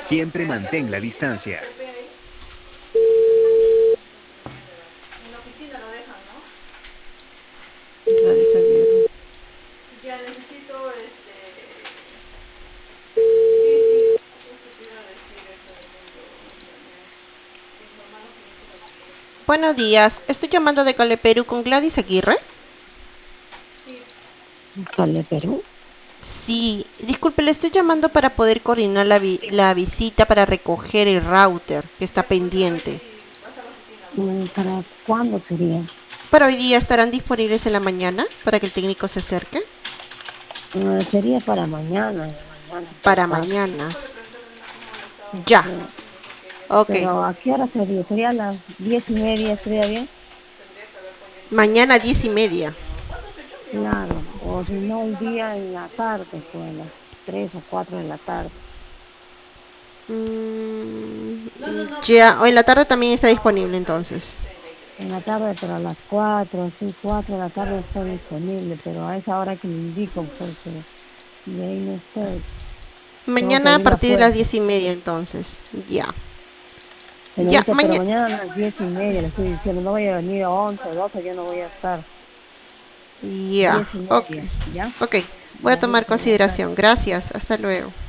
Siempre mantén la distancia. En la oficina lo dejan, ¿no? Gladys Aguirre. Ya necesito, sí, sí, justo te iba a decir eso del mundo, informar a los clientes de las cosas. Buenos días, estoy llamando de Cale Perú con Gladys Aguirre. Sí, Cale Perú. Sí, disculpe, le estoy llamando para poder coordinar la visita para recoger el router que está ya pues a ver pendiente. si vas a la oficina, ¿no? ¿Para cuándo sería? Para hoy día estarán disponibles en la mañana para que el técnico se acerque. Sería para mañana, en la mañana, en todo Para caso. mañana. Mejor le preguntaron cómo lo estaban Ya, haciendo, porque ella ok. Pero ¿a qué hora sería? ¿Sería a las 10:30? ¿Estaría bien? tendría que hablar con él si es Mañana que 10:30. ¿cuánto se echó, mi amor? Claro. O si no, hoy día en la tarde, pues a las 3 o 4 de la tarde. No, no, no, pero Ya, o en la tarde también está no, disponible está a las entonces. 10:33. En la tarde, pero a las 4, así 4 de la tarde está disponible, pero a esa hora que le indico, porque de ahí no estoy. Tengo que Mañana a abrir la partir de las puerta. 10:30 entonces. Ya. Ya, Señorita, pero mañana. mañana a las 10:30 le estoy diciendo, no voy a venir a 11 o 12, yo no voy a estar. Ya, diez y ok. media, ¿ya? Ok, voy a Ya tomar listo, ya, consideración. gracias. Gracias, hasta luego.